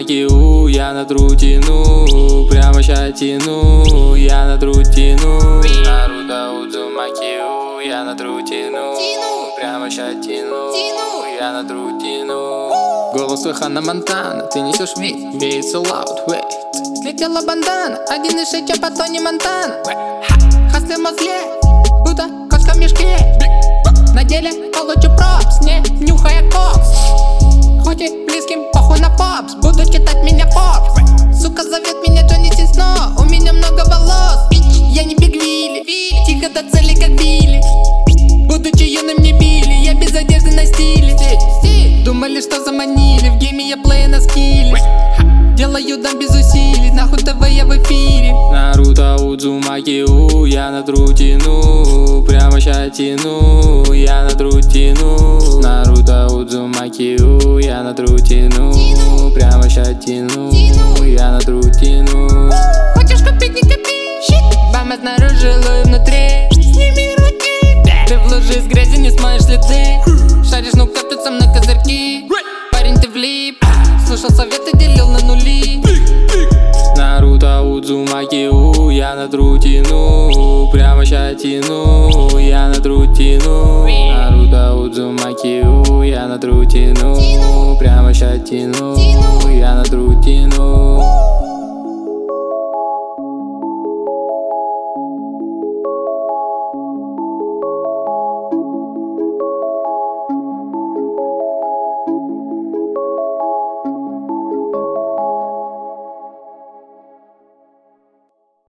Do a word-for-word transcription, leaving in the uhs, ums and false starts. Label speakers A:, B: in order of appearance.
A: Удзумаки-у, я на тру тяну, прямо ща тяну, я на тру тяну. Наруто Удзумаки-у, я на тру тяну, прямо ща тяну, я на тру тяну. Голос твой Ханна Монтана, ты несешь миг, бей so loud, wait. Слетела бандана, один из шесть, а потом не Монтана. Хасли в мозге, будто кошка в мешке. На деле получу пропс, не нюхая кокс. Хоть и близким, похуй на попс, буду читать меня Forbes. Сука зовет меня Джонни Синсно, у меня много волос. Я не Биг Вилли, тихо до цели как Билли. Будучи юным не били, я без одежды на стиле. Думали, что заманили, в гейме я плею на скилле. Делаю дам без усилий, нахуй ТВ я в эфире. Наруто Удзумаки-у, я на тру тяну, прямо ща тяну, я на тру тяну. Наруто Удзумаки-у, я на тру тяну, прямо ща тяну, я на тру тяну. Хочешь купить, не копи, бама снаружи, луи внутри. Сними руки, ты в луже из грязи не смоешь следы. Шаришь, ну как тут со мной козырьки. Парень, ты влип, слушал советы, делил на нули. Наруто Удзумаки-у, я на тру тяну, прямо ща тяну, я на тру тяну. Наруто Удзумаки-у, я на тру тяну, прямо ща тяну, я на тру тяну.